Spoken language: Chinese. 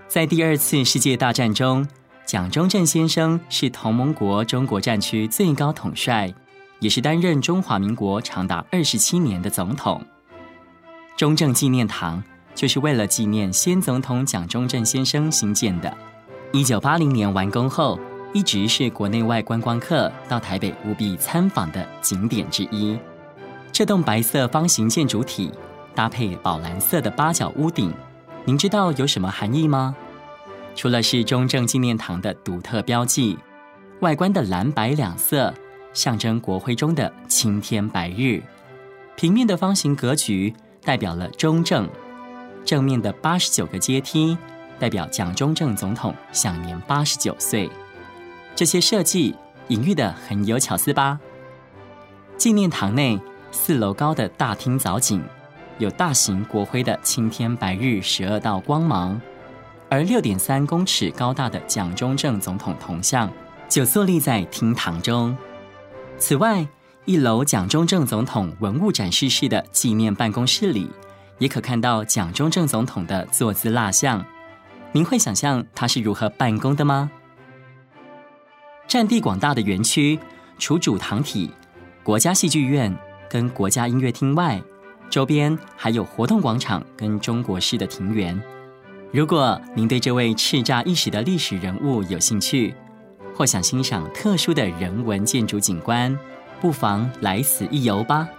在第二次世界大战中，蒋中正先生是同盟国中国战区最高统帅，也是担任中华民国长达27年的总统。中正纪念堂就是为了纪念先总统蒋中正先生兴建的。1980年完工后，一直是国内外观光客到台北务必参访的景点之一。这栋白色方形建筑体搭配宝蓝色的八角屋顶，您知道有什么含义吗？除了是中正纪念堂的独特标记，外观的蓝白两色象征国徽中的青天白日，平面的方形格局代表了中正，正面的89个阶梯代表蒋中正总统享年89岁。这些设计隐喻得很有巧思吧？纪念堂内4楼高的大厅藻井有大型国徽的青天白日12道光芒，而6.3公尺高大的蒋中正总统铜像就坐立在厅堂中。此外，1楼蒋中正总统文物展示室的纪念办公室里，也可看到蒋中正总统的坐姿蜡像。您会想象他是如何办公的吗？占地广大的园区，除主堂体、国家戏剧院跟国家音乐厅外，周边还有活动广场跟中国式的庭园。如果您对这位叱咤一时的历史人物有兴趣，或想欣赏特殊的人文建筑景观，不妨来此一游吧。